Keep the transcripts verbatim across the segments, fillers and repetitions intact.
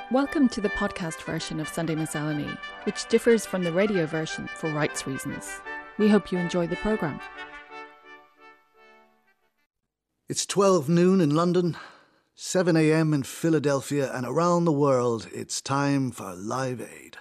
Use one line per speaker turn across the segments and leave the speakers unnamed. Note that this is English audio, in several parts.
Welcome to the podcast version of Sunday Miscellany, which differs from the radio version for rights reasons. We hope you enjoy the programme.
It's twelve noon in London, seven a.m. in Philadelphia, and around the world it's time for Live Aid.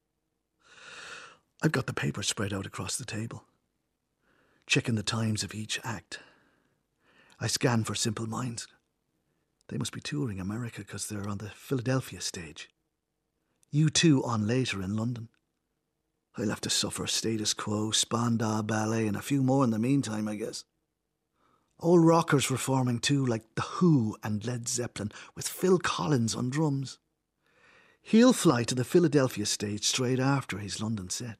I've got the paper spread out across the table, checking the times of each act. I scan for Simple Minds. They must be touring America because they're on the Philadelphia stage. U two on later in London. I'll have to suffer Status Quo, Spandau Ballet and a few more in the meantime, I guess. Old rockers were forming too, like The Who and Led Zeppelin, with Phil Collins on drums. He'll fly to the Philadelphia stage straight after his London set.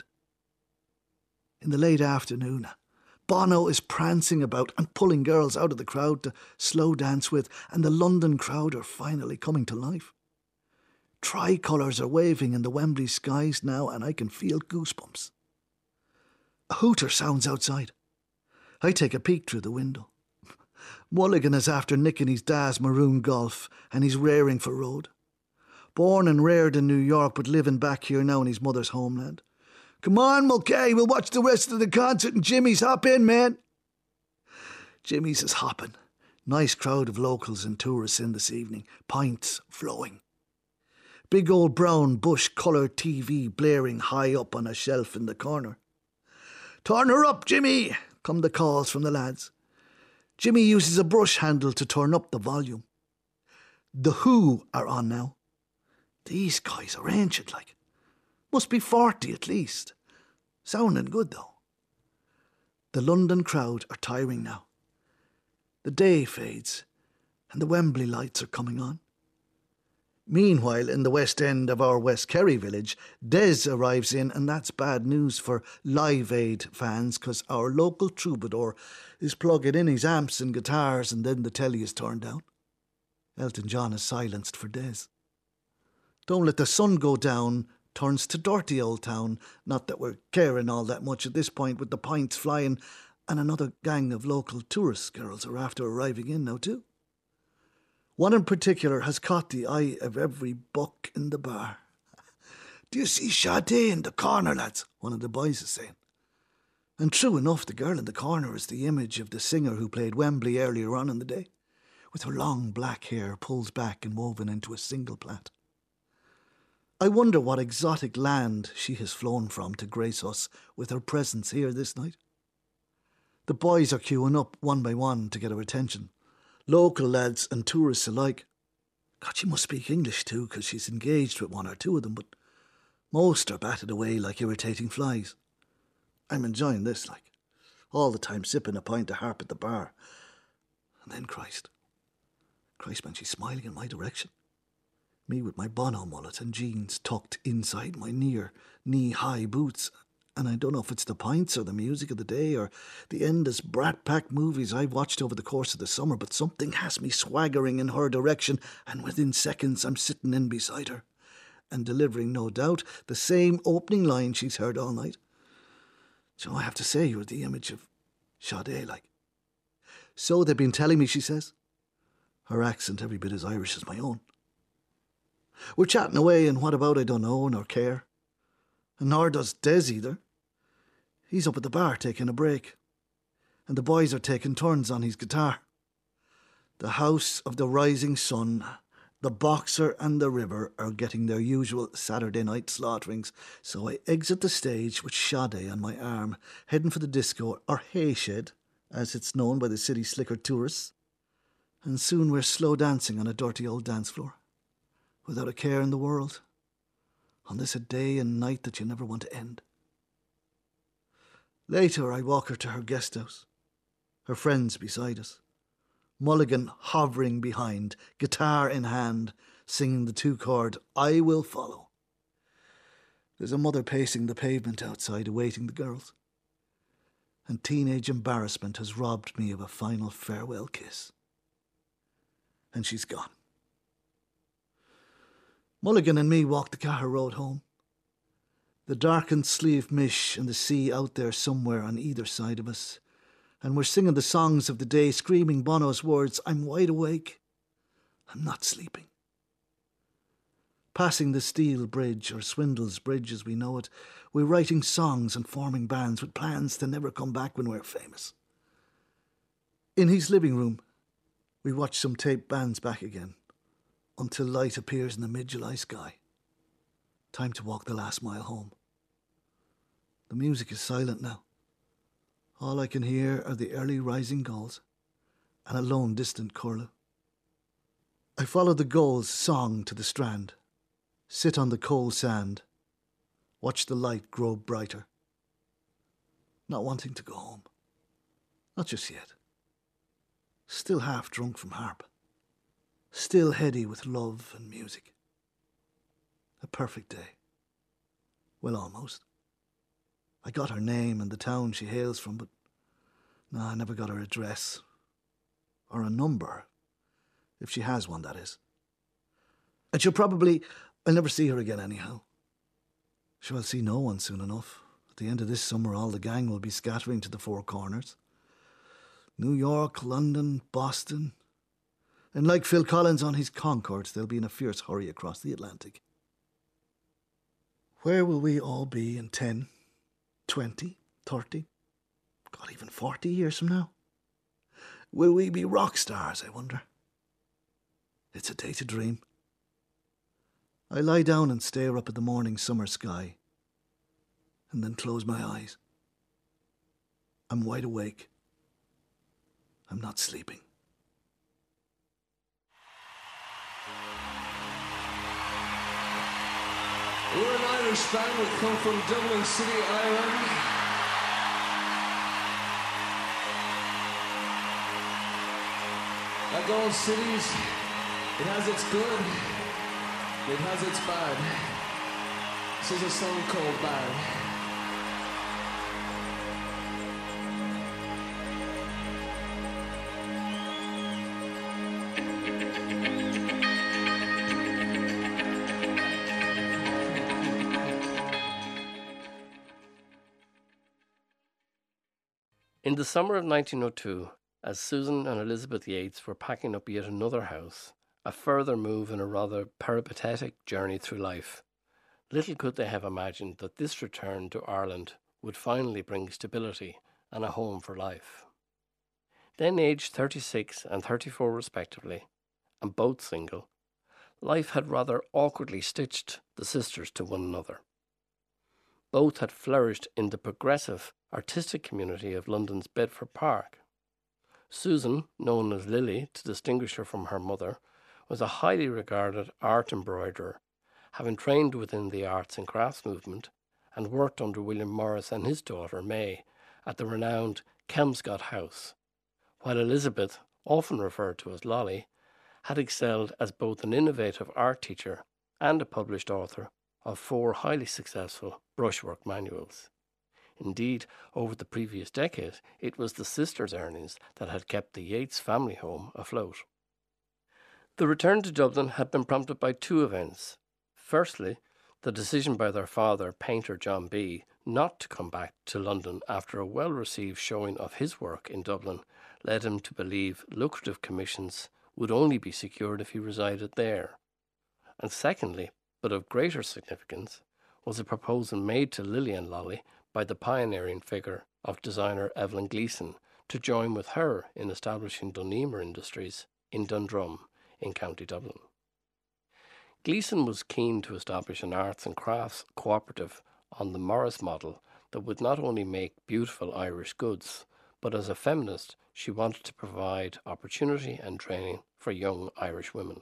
In the late afternoon, Bono is prancing about and pulling girls out of the crowd to slow dance with, and the London crowd are finally coming to life. Tricolours are waving in the Wembley skies now, and I can feel goosebumps. A hooter sounds outside. I take a peek through the window. Mulligan is after nicking his dad's maroon Golf, and he's raring for road. Born and reared in New York, but living back here now in his mother's homeland. Come on, Mulcahy, we'll watch the rest of the concert and Jimmy's hop in, man. Jimmy's is hopping. Nice crowd of locals and tourists in this evening. Pints flowing. Big old brown bush-coloured T V blaring high up on a shelf in the corner. Turn her up, Jimmy, come the calls from the lads. Jimmy uses a brush handle to turn up the volume. The Who are on now. These guys are ancient, like. Must be forty at least. Sounding good, though. The London crowd are tiring now. The day fades, and the Wembley lights are coming on. Meanwhile, in the west end of our West Kerry village, Des arrives in, and that's bad news for Live Aid fans, because our local troubadour is plugging in his amps and guitars, and then the telly is turned down. Elton John is silenced for Des. Don't Let the Sun Go Down turns to Dirty Old Town. Not that we're caring all that much at this point, with the pints flying, and another gang of local tourist girls are after arriving in now too. One in particular has caught the eye of every buck in the bar. Do you see Sade in the corner, lads? One of the boys is saying. And true enough, the girl in the corner is the image of the singer who played Wembley earlier on in the day, with her long black hair pulled back and woven into a single plait. I wonder what exotic land she has flown from to grace us with her presence here this night. The boys are queuing up one by one to get her attention. Local lads and tourists alike. God, she must speak English too, because she's engaged with one or two of them, but most are batted away like irritating flies. I'm enjoying this, like, all the time sipping a pint of harp at the bar. And then Christ. Christ, man, she's smiling in my direction. Me with my Bono mullet and jeans tucked inside my near knee-high boots. And I don't know if it's the pints or the music of the day or the endless Brat Pack movies I've watched over the course of the summer, but something has me swaggering in her direction, and within seconds I'm sitting in beside her and delivering, no doubt, the same opening line she's heard all night. So I have to say, you're the image of Sade, like. So they've been telling me, she says. Her accent every bit as Irish as my own. We're chatting away, and what about I don't know nor care. And nor does Des either. He's up at the bar taking a break. And the boys are taking turns on his guitar. The House of the Rising Sun, the Boxer and the River are getting their usual Saturday night slaughterings, so I exit the stage with Sade on my arm, heading for the disco, or hay shed, as it's known by the city slicker tourists. And soon we're slow dancing on a dirty old dance floor. Without a care in the world, on this a day and night that you never want to end. Later I walk her to her guest house, her friends beside us, Mulligan hovering behind, guitar in hand, singing the two-chord I Will Follow. There's a mother pacing the pavement outside, awaiting the girls, and teenage embarrassment has robbed me of a final farewell kiss. And she's gone. Mulligan and me walked the Cahir Road home. The darkened Slieve Mish and the sea out there somewhere on either side of us. And we're singing the songs of the day, screaming Bono's words, I'm wide awake. I'm not sleeping. Passing the Steel Bridge, or Swindles Bridge as we know it, we're writing songs and forming bands with plans to never come back when we're famous. In his living room, we watch some tape bands back again, until light appears in the mid-July sky. Time to walk the last mile home. The music is silent now. All I can hear are the early rising gulls and a lone distant curlew. I follow the gull's song to the strand, sit on the cold sand, watch the light grow brighter. Not wanting to go home. Not just yet. Still half drunk from harp. Still heady with love and music. A perfect day. Well, almost. I got her name and the town she hails from, but no, I never got her address. Or a number. If she has one, that is. And she'll probably... I'll never see her again anyhow. Sure, I'll see no one soon enough. At the end of this summer, all the gang will be scattering to the four corners. New York, London, Boston. And like Phil Collins on his Concords, they'll be in a fierce hurry across the Atlantic. Where will we all be in ten, twenty, thirty, God, even forty years from now? Will we be rock stars, I wonder? It's a day to dream. I lie down and stare up at the morning summer sky, and then close my eyes. I'm wide awake. I'm not sleeping.
We're an Irish band. We come from Dublin City, Ireland. Like all cities, it has its good, it has its bad. This is a song called Bad.
In the summer of nineteen oh two, as Susan and Elizabeth Yates were packing up yet another house, a further move in a rather peripatetic journey through life, little could they have imagined that this return to Ireland would finally bring stability and a home for life. Then aged thirty-six and thirty-four respectively, and both single, life had rather awkwardly stitched the sisters to one another. Both had flourished in the progressive artistic community of London's Bedford Park. Susan, known as Lily to distinguish her from her mother, was a highly regarded art embroiderer, having trained within the arts and crafts movement and worked under William Morris and his daughter May at the renowned Kelmscott House, while Elizabeth, often referred to as Lolly, had excelled as both an innovative art teacher and a published author of four highly successful brushwork manuals. Indeed, over the previous decade, it was the sisters' earnings that had kept the Yates family home afloat. The return to Dublin had been prompted by two events. Firstly, the decision by their father, painter John B., not to come back to London after a well-received showing of his work in Dublin led him to believe lucrative commissions would only be secured if he resided there. And secondly, but of greater significance, was a proposal made to Lily and Lolly by the pioneering figure of designer Evelyn Gleeson to join with her in establishing Dunnemer Industries in Dundrum in County Dublin. Gleeson was keen to establish an arts and crafts cooperative on the Morris model that would not only make beautiful Irish goods, but as a feminist she wanted to provide opportunity and training for young Irish women.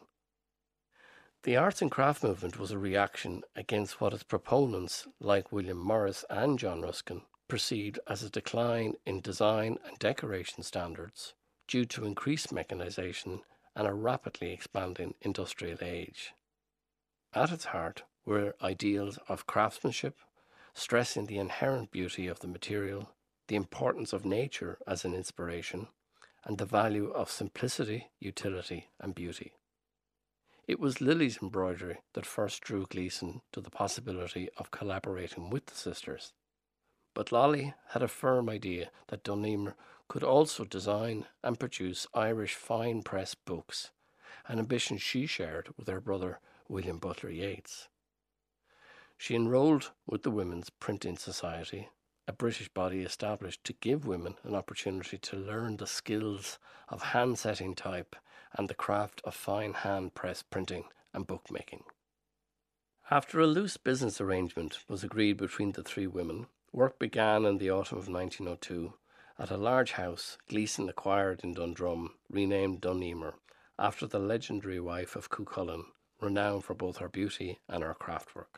The arts and craft movement was a reaction against what its proponents, like William Morris and John Ruskin, perceived as a decline in design and decoration standards due to increased mechanisation and a rapidly expanding industrial age. At its heart were ideals of craftsmanship, stressing the inherent beauty of the material, the importance of nature as an inspiration, and the value of simplicity, utility, and beauty. It was Lily's embroidery that first drew Gleeson to the possibility of collaborating with the sisters. But Lolly had a firm idea that Dunnemer could also design and produce Irish fine press books, an ambition she shared with her brother William Butler Yeats. She enrolled with the Women's Printing Society, a British body established to give women an opportunity to learn the skills of hand-setting type and the craft of fine hand-press printing and bookmaking. After a loose business arrangement was agreed between the three women, work began in the autumn of nineteen oh two at a large house Gleeson acquired in Dundrum, renamed Duneamer, after the legendary wife of Cuchulainn, renowned for both her beauty and her craftwork.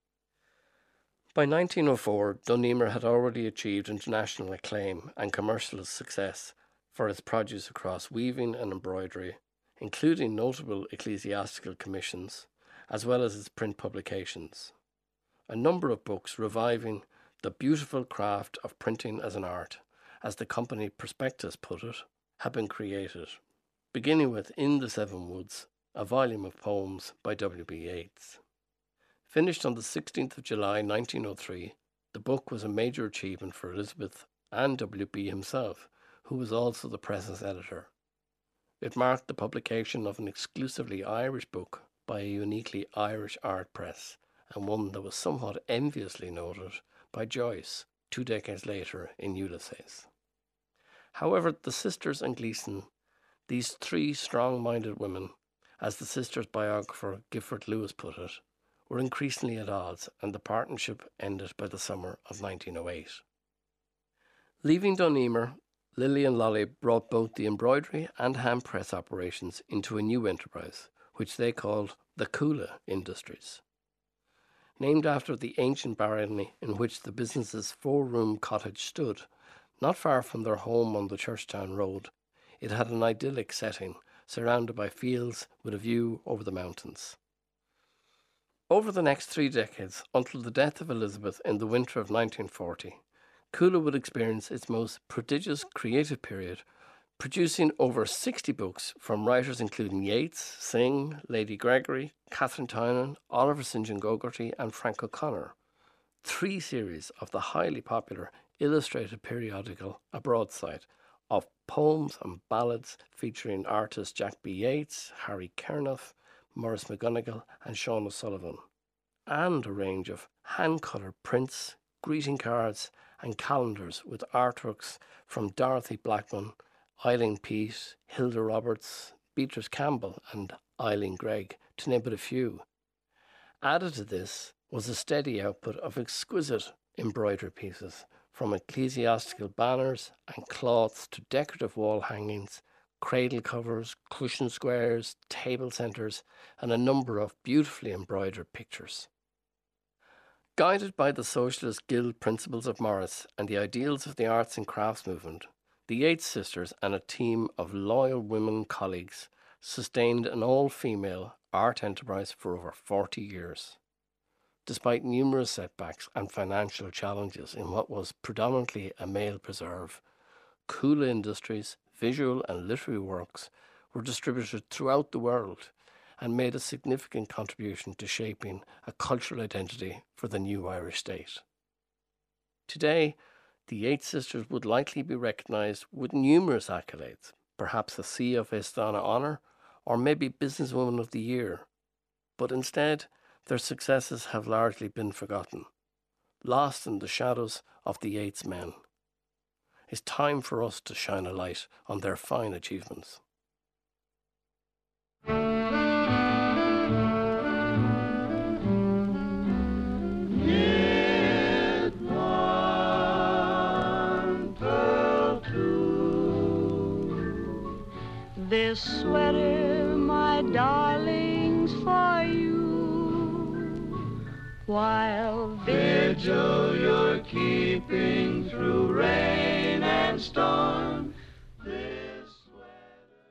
By nineteen oh four, Duneamer had already achieved international acclaim and commercial success for its produce across weaving and embroidery, including notable ecclesiastical commissions, as well as its print publications. A number of books reviving the beautiful craft of printing as an art, as the company prospectus put it, have been created, beginning with In the Seven Woods, a volume of poems by W B Yeats. Finished on the sixteenth of July nineteen oh three, the book was a major achievement for Elizabeth and W B himself, who was also the presence editor. It marked the publication of an exclusively Irish book by a uniquely Irish art press, and one that was somewhat enviously noted by Joyce two decades later in Ulysses. However, the sisters and Gleeson, these three strong-minded women, as the sisters' biographer Gifford Lewis put it, were increasingly at odds, and the partnership ended by the summer of nineteen oh eight. Leaving Duneamer, Lily and Lolly brought both the embroidery and hand press operations into a new enterprise, which they called the Cuala Industries. Named after the ancient barony in which the business's four-room cottage stood, not far from their home on the Churchtown Road, it had an idyllic setting, surrounded by fields with a view over the mountains. Over the next three decades, until the death of Elizabeth in the winter of nineteen forty, Cuala would experience its most prodigious creative period, producing over sixty books from writers including Yeats, Synge, Lady Gregory, Catherine Tynan, Oliver Saint John Gogarty and Frank O'Connor. Three series of the highly popular illustrated periodical A Broadside of poems and ballads featuring artists Jack B. Yeats, Harry Kernough, Maurice McGonagall and Sean O'Sullivan, and a range of hand-coloured prints, greeting cards and calendars with artworks from Dorothy Blackman, Eileen Pease, Hilda Roberts, Beatrice Campbell and Eileen Gregg, to name but a few. Added to this was a steady output of exquisite embroidery pieces, from ecclesiastical banners and cloths to decorative wall hangings, cradle covers, cushion squares, table centres, and a number of beautifully embroidered pictures. Guided by the Socialist Guild principles of Morris and the ideals of the arts and crafts movement, the Yeats sisters and a team of loyal women colleagues sustained an all-female art enterprise for over forty years. Despite numerous setbacks and financial challenges in what was predominantly a male preserve, Cuala Industries' visual and literary works were distributed throughout the world and made a significant contribution to shaping a cultural identity for the new Irish state. Today, the Yeats sisters would likely be recognised with numerous accolades, perhaps a C of Eastana Honour, or maybe Businesswoman of the Year, but instead their successes have largely been forgotten, lost in the shadows of the Yeats men. It's time for us to shine a light on their fine achievements.
This sweater, my darling's for you, while vigil you're keeping through rain and storm. This sweater.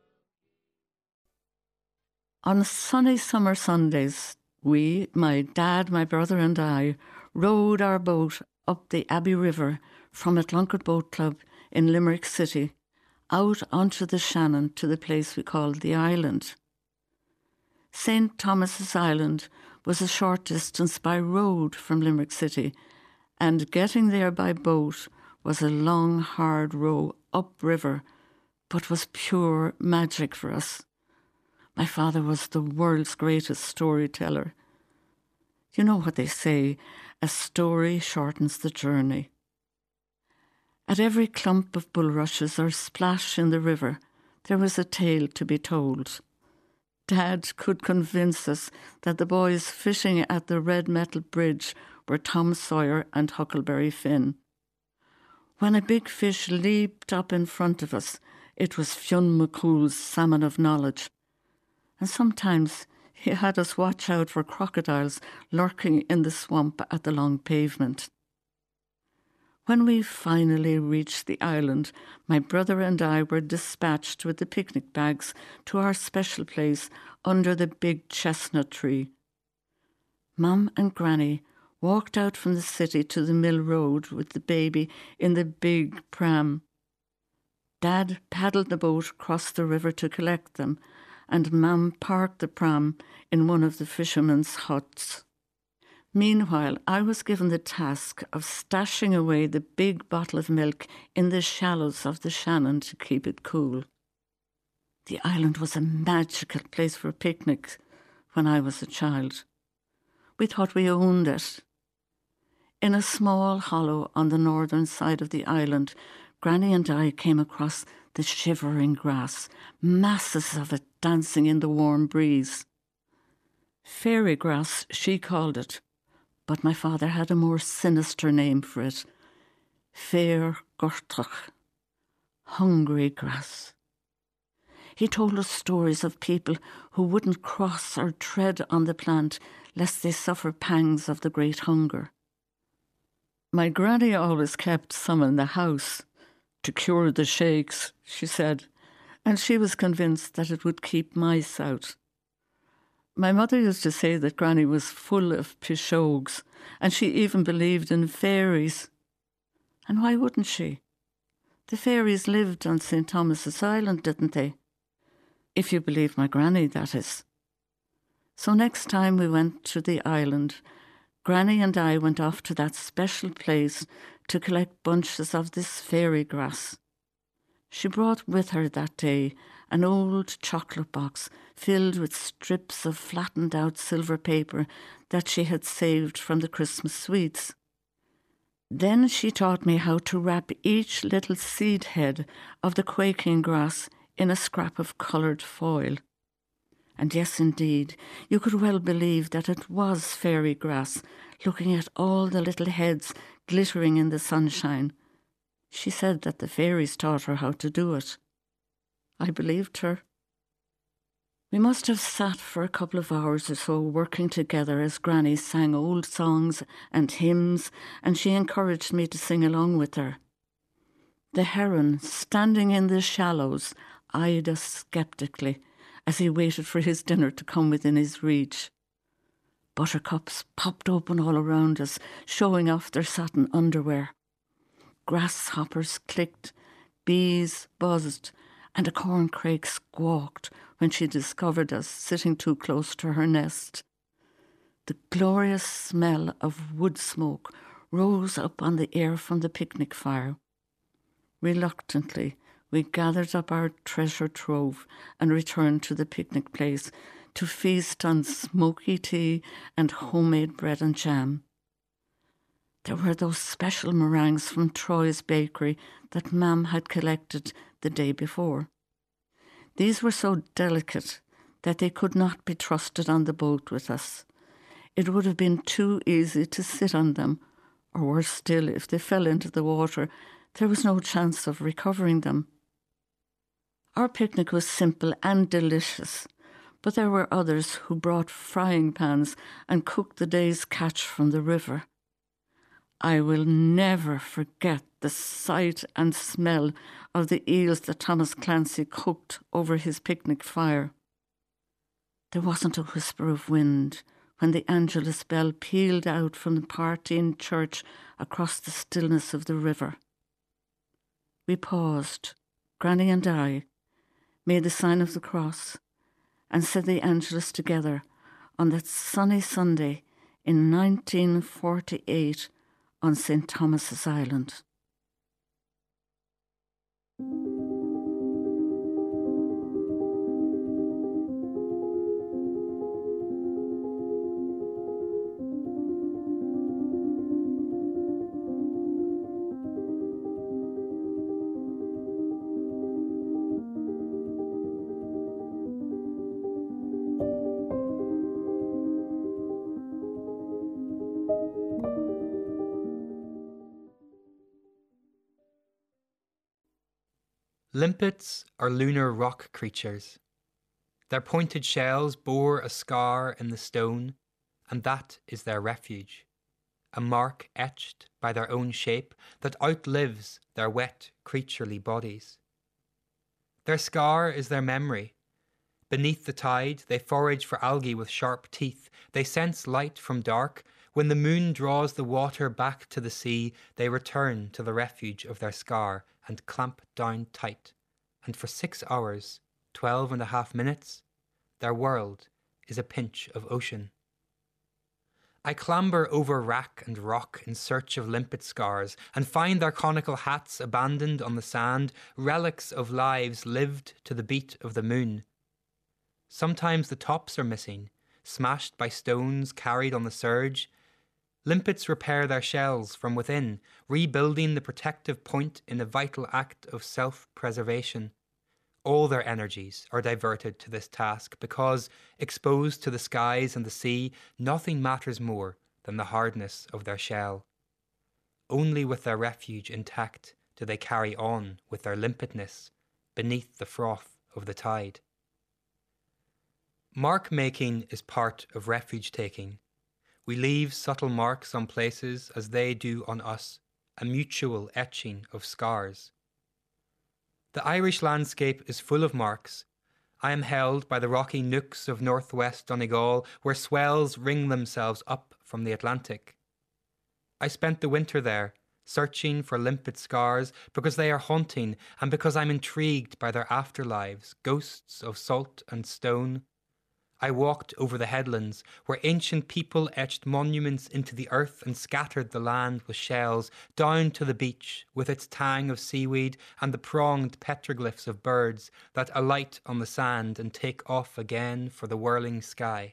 On sunny summer Sundays, we, my dad, my brother and I, rowed our boat up the Abbey River from Atlunkard Boat Club in Limerick City, out onto the Shannon to the place we called the island. Saint Thomas's Island was a short distance by road from Limerick City, and getting there by boat was a long, hard row upriver, but was pure magic for us. My father was the world's greatest storyteller. You know what they say, a story shortens the journey. At every clump of bulrushes or splash in the river, there was a tale to be told. Dad could convince us that the boys fishing at the Red Metal Bridge were Tom Sawyer and Huckleberry Finn. When a big fish leaped up in front of us, it was Fionn McCool's salmon of knowledge. And sometimes he had us watch out for crocodiles lurking in the swamp at the long pavement. When we finally reached the island, my brother and I were dispatched with the picnic bags to our special place under the big chestnut tree. Mum and Granny walked out from the city to the mill road with the baby in the big pram. Dad paddled the boat across the river to collect them, and Mum parked the pram in one of the fishermen's huts. Meanwhile, I was given the task of stashing away the big bottle of milk in the shallows of the Shannon to keep it cool. The island was a magical place for picnics when I was a child. We thought we owned it. In a small hollow on the northern side of the island, Granny and I came across the shivering grass, masses of it dancing in the warm breeze. Fairy grass, she called it, but my father had a more sinister name for it. Fair Gortrach, hungry grass. He told us stories of people who wouldn't cross or tread on the plant lest they suffer pangs of the great hunger. My granny always kept some in the house to cure the shakes, she said, and she was convinced that it would keep mice out. My mother used to say that Granny was full of pishogues, and she even believed in fairies. And why wouldn't she? The fairies lived on Saint Thomas's Island, didn't they? If you believe my granny, that is. So next time we went to the island, Granny and I went off to that special place to collect bunches of this fairy grass. She brought with her that day an old chocolate box filled with strips of flattened out silver paper that she had saved from the Christmas sweets. Then she taught me how to wrap each little seed head of the quaking grass in a scrap of coloured foil. And yes, indeed, you could well believe that it was fairy grass, looking at all the little heads glittering in the sunshine. She said that the fairies taught her how to do it. I believed her. We must have sat for a couple of hours or so working together as Granny sang old songs and hymns, and she encouraged me to sing along with her. The heron, standing in the shallows, eyed us sceptically as he waited for his dinner to come within his reach. Buttercups popped open all around us, showing off their satin underwear. Grasshoppers clicked, bees buzzed, and a corncrake squawked when she discovered us sitting too close to her nest. The glorious smell of wood smoke rose up on the air from the picnic fire. Reluctantly, we gathered up our treasure trove and returned to the picnic place to feast on smoky tea and homemade bread and jam. There were those special meringues from Troy's bakery that Mam had collected the day before. These were so delicate that they could not be trusted on the boat with us. It would have been too easy to sit on them, or worse still, if they fell into the water, there was no chance of recovering them. Our picnic was simple and delicious, but there were others who brought frying pans and cooked the day's catch from the river. I will never forget the sight and smell of the eels that Thomas Clancy cooked over his picnic fire. There wasn't a whisper of wind when the Angelus bell pealed out from the Partine church across the stillness of the river. We paused, Granny and I, made the sign of the cross, and said the Angelus together on that sunny Sunday in nineteen forty-eight on Saint Thomas's Island.
Limpets are lunar rock creatures. Their pointed shells bore a scar in the stone, and that is their refuge, a mark etched by their own shape that outlives their wet, creaturely bodies. Their scar is their memory. Beneath the tide, they forage for algae with sharp teeth. They sense light from dark. When the moon draws the water back to the sea, they return to the refuge of their scar and clamp down tight. And for six hours, twelve and a half minutes, their world is a pinch of ocean. I clamber over rack and rock in search of limpet scars and find their conical hats abandoned on the sand, relics of lives lived to the beat of the moon. Sometimes the tops are missing, smashed by stones carried on the surge. Limpets repair their shells from within, rebuilding the protective point in a vital act of self-preservation. All their energies are diverted to this task because, exposed to the skies and the sea, nothing matters more than the hardness of their shell. Only with their refuge intact do they carry on with their limpetness beneath the froth of the tide. Mark making is part of refuge taking. We leave subtle marks on places as they do on us, a mutual etching of scars. The Irish landscape is full of marks. I am held by the rocky nooks of northwest Donegal where swells ring themselves up from the Atlantic. I spent the winter there, searching for limpet scars because they are haunting and because I'm intrigued by their afterlives, ghosts of salt and stone. I walked over the headlands where ancient people etched monuments into the earth and scattered the land with shells, down to the beach with its tang of seaweed and the pronged petroglyphs of birds that alight on the sand and take off again for the whirling sky.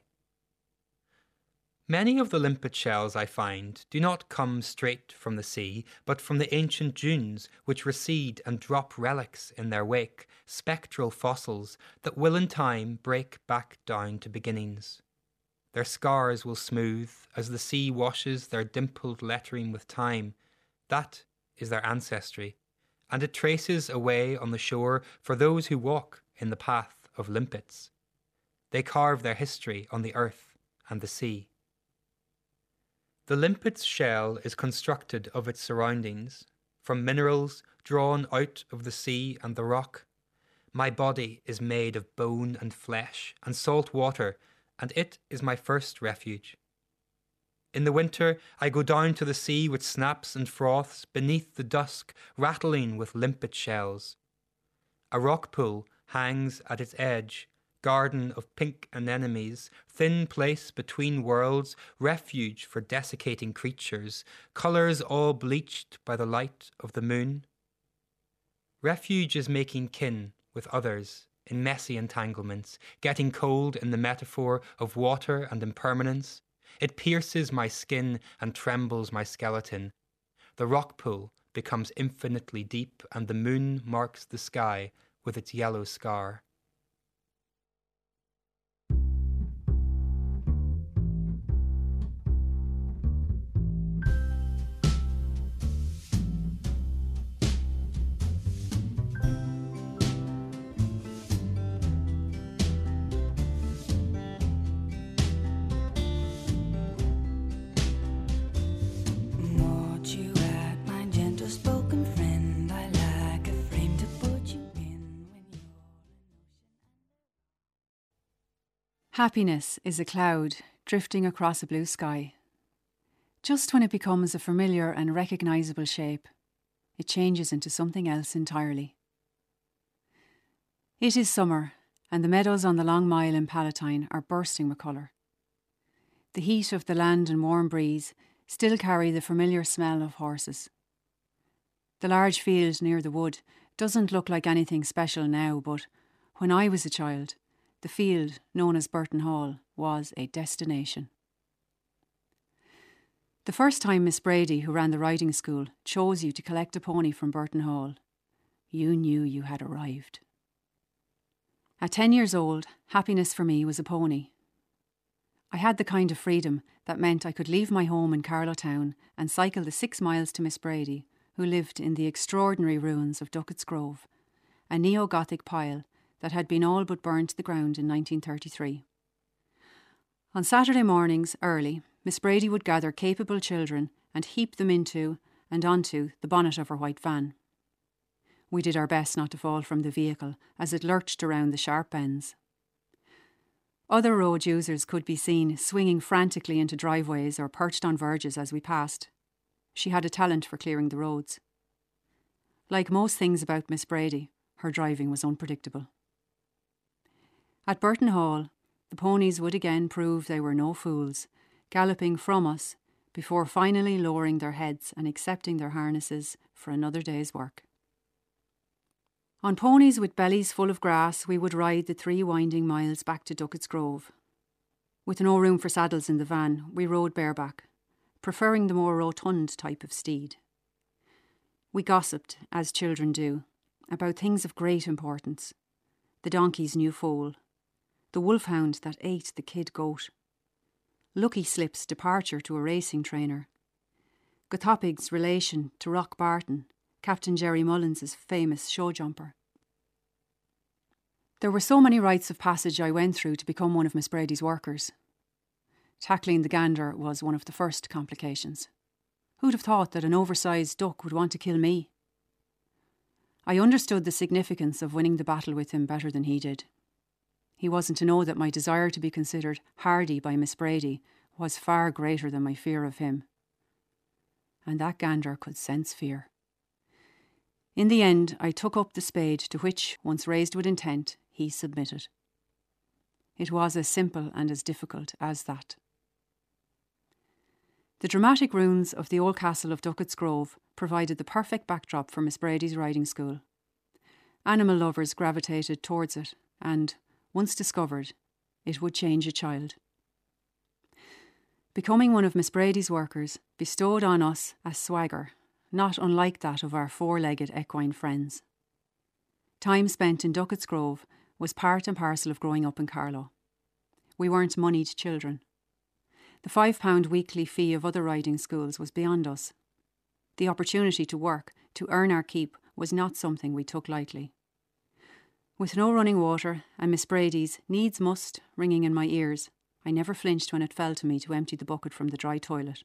Many of the limpet shells I find do not come straight from the sea, but from the ancient dunes which recede and drop relics in their wake, spectral fossils that will in time break back down to beginnings. Their scars will smooth as the sea washes their dimpled lettering with time. That is their ancestry, and it traces a way on the shore for those who walk in the path of limpets. They carve their history on the earth and the sea. The limpet's shell is constructed of its surroundings, from minerals drawn out of the sea and the rock. My body is made of bone and flesh and salt water, and it is my first refuge. In the winter, I go down to the sea with snaps and froths beneath the dusk, rattling with limpet shells. A rock pool hangs at its edge, garden of pink anemones, thin place between worlds, refuge for desiccating creatures, colours all bleached by the light of the moon. Refuge is making kin with others in messy entanglements, getting cold in the metaphor of water and impermanence. It pierces my skin and trembles my skeleton. The rock pool becomes infinitely deep, and the moon marks the sky with its yellow scar.
Happiness is a cloud drifting across a blue sky. Just when it becomes a familiar and recognisable shape, it changes into something else entirely. It is summer, and the meadows on the Long Mile in Palatine are bursting with colour. The heat of the land and warm breeze still carry the familiar smell of horses. The large field near the wood doesn't look like anything special now, but when I was a child, the field, known as Burton Hall, was a destination. The first time Miss Brady, who ran the riding school, chose you to collect a pony from Burton Hall, you knew you had arrived. At ten years old, happiness for me was a pony. I had the kind of freedom that meant I could leave my home in Carlow Town and cycle the six miles to Miss Brady, who lived in the extraordinary ruins of Duckett's Grove, a neo-Gothic pile that had been all but burned to the ground in nineteen thirty-three. On Saturday mornings, early, Miss Brady would gather capable children and heap them into and onto the bonnet of her white van. We did our best not to fall from the vehicle as it lurched around the sharp bends. Other road users could be seen swinging frantically into driveways or perched on verges as we passed. She had a talent for clearing the roads. Like most things about Miss Brady, her driving was unpredictable. At Burton Hall, the ponies would again prove they were no fools, galloping from us before finally lowering their heads and accepting their harnesses for another day's work. On ponies with bellies full of grass, we would ride the three winding miles back to Duckett's Grove. With no room for saddles in the van, we rode bareback, preferring the more rotund type of steed. We gossiped, as children do, about things of great importance. The donkey's new foal, the wolfhound that ate the kid goat, Lucky Slip's departure to a racing trainer, Gothopig's relation to Rock Barton, Captain Jerry Mullins's famous show jumper. There were so many rites of passage I went through to become one of Miss Brady's workers. Tackling the gander was one of the first complications. Who'd have thought that an oversized duck would want to kill me? I understood the significance of winning the battle with him better than he did. He wasn't to know that my desire to be considered hardy by Miss Brady was far greater than my fear of him. And that gander could sense fear. In the end, I took up the spade to which, once raised with intent, he submitted. It was as simple and as difficult as that. The dramatic ruins of the old castle of Duckett's Grove provided the perfect backdrop for Miss Brady's riding school. Animal lovers gravitated towards it, and, once discovered, it would change a child. Becoming one of Miss Brady's workers bestowed on us a swagger, not unlike that of our four-legged equine friends. Time spent in Duckett's Grove was part and parcel of growing up in Carlow. We weren't moneyed children. The five-pound weekly fee of other riding schools was beyond us. The opportunity to work, to earn our keep, was not something we took lightly. With no running water and Miss Brady's needs must ringing in my ears, I never flinched when it fell to me to empty the bucket from the dry toilet.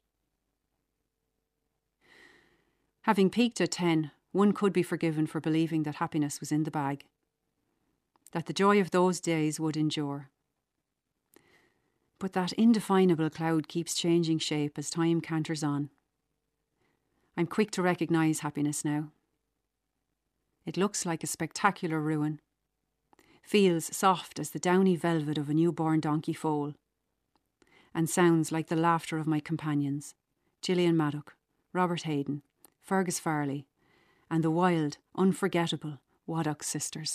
Having peaked at ten, one could be forgiven for believing that happiness was in the bag, that the joy of those days would endure. But that indefinable cloud keeps changing shape as time canters on. I'm quick to recognise happiness now. It looks like a spectacular ruin, feels soft as the downy velvet of a newborn donkey foal, and sounds like the laughter of my companions, Gillian Maddock, Robert Hayden, Fergus Farley, and the wild, unforgettable Waddock sisters.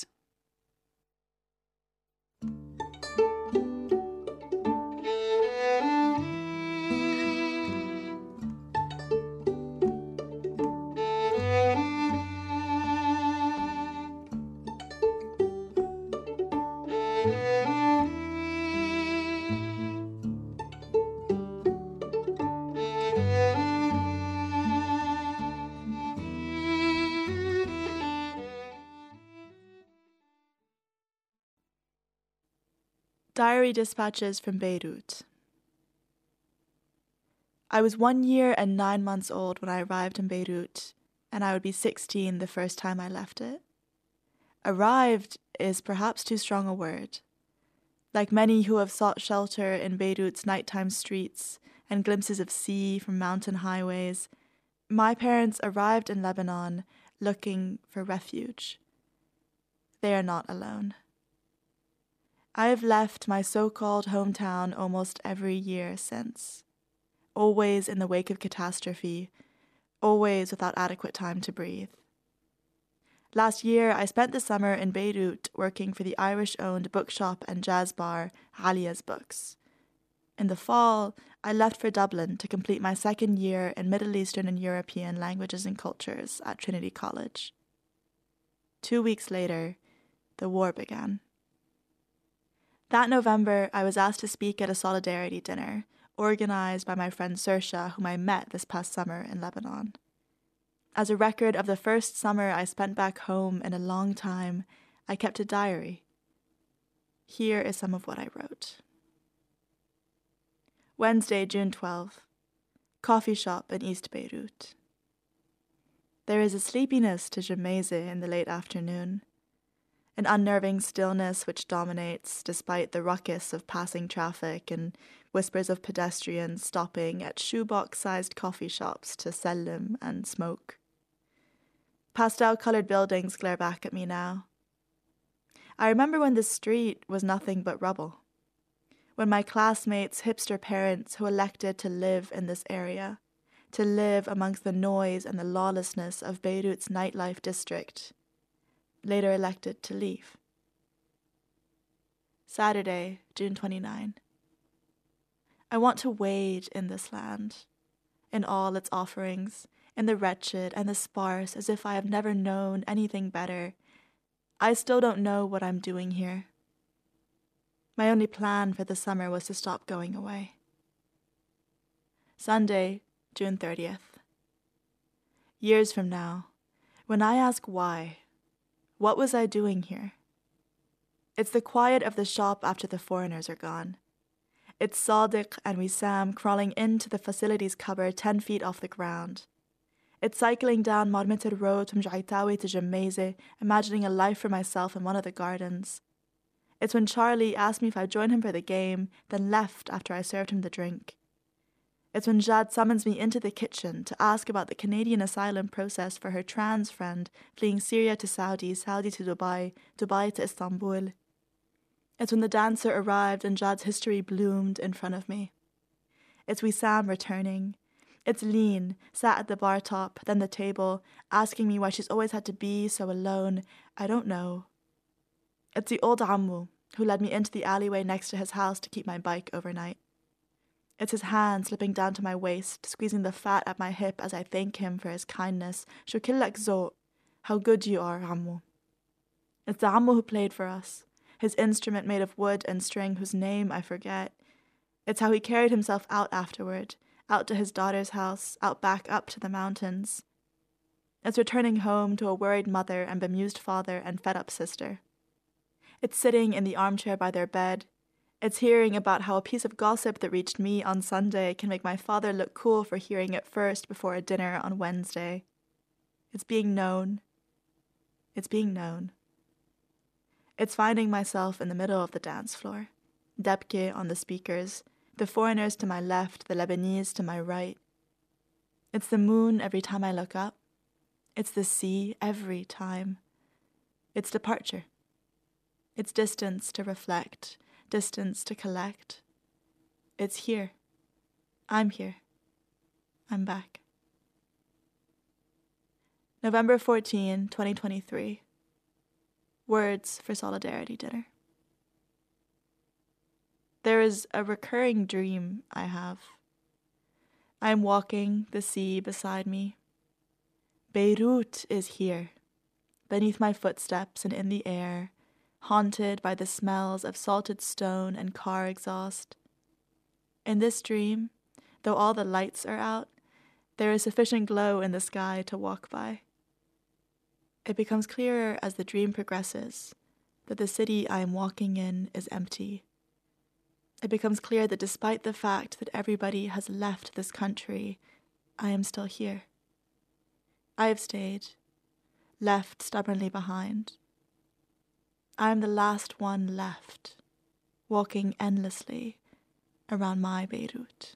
Diary Dispatches from Beirut. I was one year and nine months old when I arrived in Beirut, and I would be sixteen the first time I left it. Arrived is perhaps too strong a word. Like many who have sought shelter in Beirut's nighttime streets and glimpses of sea from mountain highways, my parents arrived in Lebanon looking for refuge. They are not alone. I have left my so-called hometown almost every year since, always in the wake of catastrophe, always without adequate time to breathe. Last year, I spent the summer in Beirut working for the Irish-owned bookshop and jazz bar Halia's Books. In the fall, I left for Dublin to complete my second year in Middle Eastern and European languages and cultures at Trinity College. Two weeks later, the war began. That November, I was asked to speak at a solidarity dinner, organised by my friend Saoirse, whom I met this past summer in Lebanon. As a record of the first summer I spent back home in a long time, I kept a diary. Here is some of what I wrote. Wednesday, June twelfth. Coffee shop in East Beirut. There is a sleepiness to Jemaise in the late afternoon, an unnerving stillness which dominates despite the ruckus of passing traffic and whispers of pedestrians stopping at shoebox-sized coffee shops to sell them and smoke. Pastel-coloured buildings glare back at me now. I remember when the street was nothing but rubble, when my classmates' hipster parents who elected to live in this area, to live amongst the noise and the lawlessness of Beirut's nightlife district, later elected to leave. Saturday, June twenty-ninth. I want to wade in this land, in all its offerings, in the wretched and the sparse, as if I have never known anything better. I still don't know what I'm doing here. My only plan for the summer was to stop going away. Sunday, June thirtieth. Years from now, when I ask why, what was I doing here? It's the quiet of the shop after the foreigners are gone. It's Sadiq and Wissam crawling into the facilities cupboard ten feet off the ground. It's cycling down Marmitar Road from Jaitawi to Jemaise, imagining a life for myself in one of the gardens. It's when Charlie asked me if I'd join him for the game, then left after I served him the drink. It's when Jad summons me into the kitchen to ask about the Canadian asylum process for her trans friend fleeing Syria to Saudi, Saudi to Dubai, Dubai to Istanbul. It's when the dancer arrived and Jad's history bloomed in front of me. It's Wissam returning. It's Lean, sat at the bar top, then the table, asking me why she's always had to be so alone. I don't know. It's the old Ammu, who led me into the alleyway next to his house to keep my bike overnight. It's his hand slipping down to my waist, squeezing the fat at my hip as I thank him for his kindness. Shukillak zo, how good you are, Ammu. It's the Ammu who played for us, his instrument made of wood and string whose name I forget. It's how he carried himself out afterward, out to his daughter's house, out back up to the mountains. It's returning home to a worried mother and bemused father and fed-up sister. It's sitting in the armchair by their bed. It's hearing about how a piece of gossip that reached me on Sunday can make my father look cool for hearing it first before a dinner on Wednesday. It's being known. It's being known. It's finding myself in the middle of the dance floor, Debke on the speakers, the foreigners to my left, the Lebanese to my right. It's the moon every time I look up. It's the sea every time. It's departure. It's distance to reflect, distance to collect. It's here. I'm here. I'm back. November fourteenth, twenty twenty-three. Words for Solidarity Dinner. There is a recurring dream I have. I am walking, the sea beside me. Beirut is here, beneath my footsteps and in the air, haunted by the smells of salted stone and car exhaust. In this dream, though all the lights are out, there is sufficient glow in the sky to walk by. It becomes clearer as the dream progresses that the city I am walking in is empty. It becomes clear that despite the fact that everybody has left this country, I am still here. I have stayed, left stubbornly behind. I am the last one left, walking endlessly around my Beirut.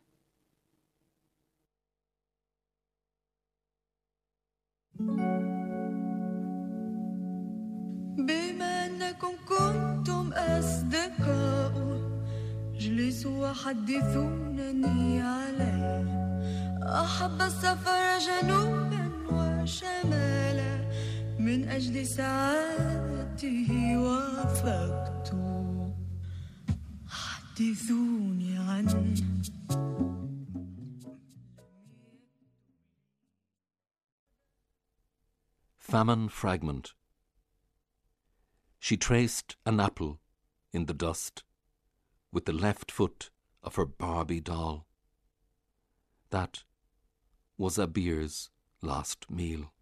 بما أنكم كنتم أصدقاء جلسوا وحدثونني عليه أحب السفر جنوبا وشمالا من أجل سعادته وافقت حدثوني عنه.
Famine Fragment. She traced an apple in the dust with the left foot of her Barbie doll. That was Abir's last meal.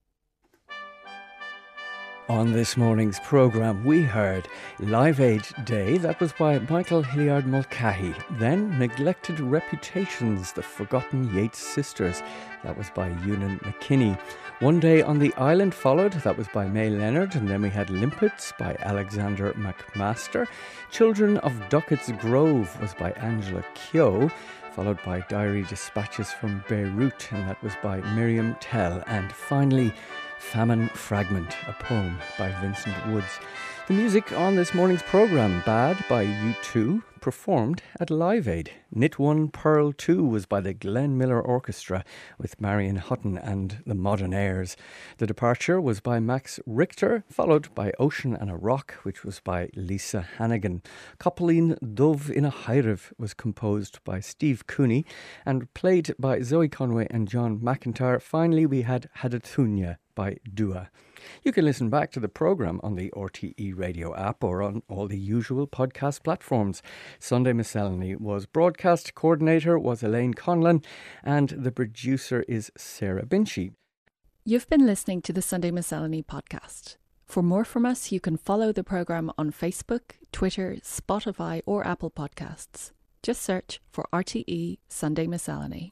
On this morning's programme, we heard Live Aid Day, that was by Michael Hilliard Mulcahy. Then Neglected Reputations, The Forgotten Yates Sisters, that was by Ewan McKinney. One Day on the Island followed, that was by May Leonard. And then we had Limpets by Alexander McMaster. Children of Duckett's Grove was by Angela Keogh, followed by Diary Dispatches from Beirut, and that was by Miriam Tell. And finally, Famine Fragment, a poem by Vincent Woods. The music on this morning's programme, Bad by U two, performed at Live Aid. Knit One, Pearl Two was by the Glenn Miller Orchestra with Marion Hutton and the Modern Airs. The Departure was by Max Richter, followed by Ocean and a Rock, which was by Lisa Hannigan. Copaleen Dove in a Hairev was composed by Steve Cooney and played by Zoe Conway and John McIntyre. Finally, we had Hadathunya by Dua. You can listen back to the programme on the R T E Radio app or on all the usual podcast platforms. Sunday Miscellany was broadcast coordinator was Elaine Conlon and the producer is Sarah Binchy.
You've been listening to the Sunday Miscellany podcast. For more from us, you can follow the programme on Facebook, Twitter, Spotify or Apple Podcasts. Just search for R T E Sunday Miscellany.